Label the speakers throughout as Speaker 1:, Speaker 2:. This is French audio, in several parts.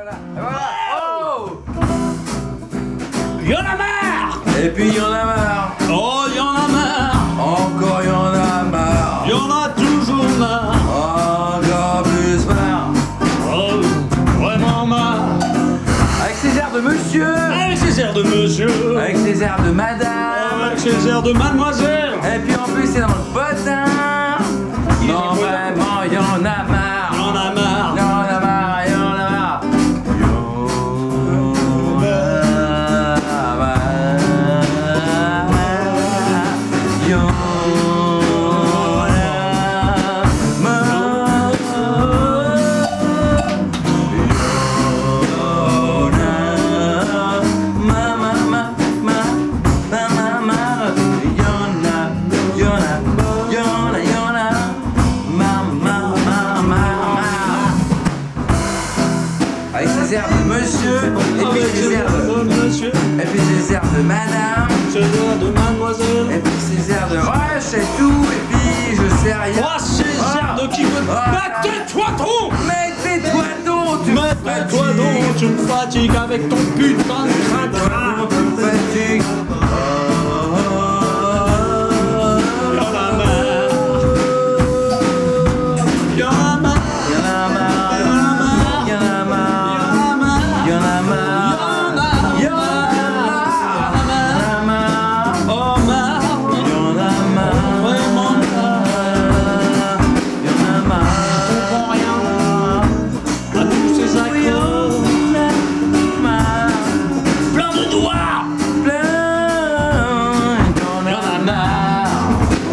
Speaker 1: voilà. Oh!
Speaker 2: Y'en a marre!
Speaker 1: Et puis y'en a marre.
Speaker 2: Oh, y'en a marre!
Speaker 1: Encore y'en a marre.
Speaker 2: Y'en a toujours marre!
Speaker 1: Encore plus marre.
Speaker 2: Oh, vraiment marre!
Speaker 1: Avec ses airs de monsieur.
Speaker 2: Avec ses airs de monsieur!
Speaker 1: Avec ses airs de madame.
Speaker 2: Avec ses airs de mademoiselle!
Speaker 1: Et puis en plus c'est dans le potin. Non vraiment y'en a marre.
Speaker 2: Y'en a marre!
Speaker 1: Y'en a marre, y'en a marre. Avec ses airs de monsieur, et puis ses airs de
Speaker 2: monsieur!
Speaker 1: et puis ses airs de madame,
Speaker 2: Ses airs de mademoiselle!
Speaker 1: et puis ses airs de ouais, je sais tout, et puis je sais rien.
Speaker 2: Oh, ses airs de qui veut...
Speaker 1: Ah.
Speaker 2: Mais tais-toi donc!
Speaker 1: Mais tais-toi donc, tu me
Speaker 2: Mais tais-toi
Speaker 1: fatigues.
Speaker 2: donc! Tu me fatigues avec ton putain de train-train!
Speaker 1: Tu me fatigues.
Speaker 2: Y'en a marre! Y'en a marre!
Speaker 1: Y'en a marre, y'en a marre, y'en a marre, y'en a marre,
Speaker 2: Oh, marre!
Speaker 1: y'en a marre,
Speaker 2: Vraiment marre!
Speaker 1: y'en a marre,
Speaker 2: Je comprends rien à tous ces accords! Plein de doigts! Y'en a marre!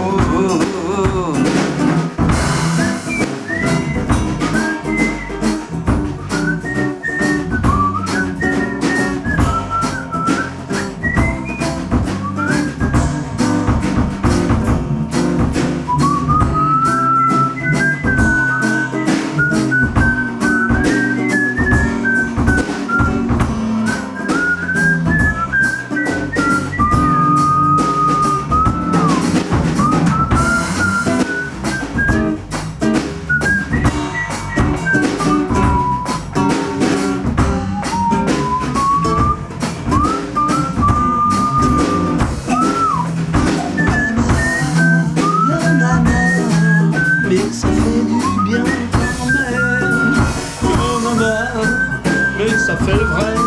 Speaker 2: Mais ça fait du bien quand même. Y'en a marre, mais ça fait vrai.